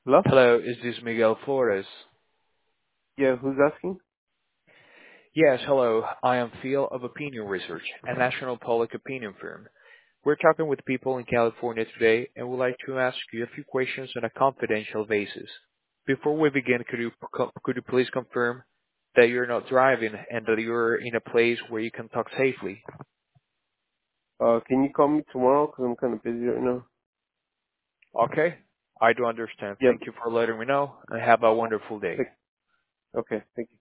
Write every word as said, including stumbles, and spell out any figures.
Hello? Hello, is this Miguel Flores? Yeah, who's asking? Yes, hello. I am Phil of Opinion Research, a national public opinion firm. We're talking with people in California today and would like to ask you a few questions on a confidential basis. Before we begin, could you could you please confirm that you're not driving and that you're in a place where you can talk safely? Uh, can you call me tomorrow? Cause I'm kind of busy right now. Okay, I do understand. Yep. Thank you for letting me know and have a wonderful day. Thank- Okay, thank you.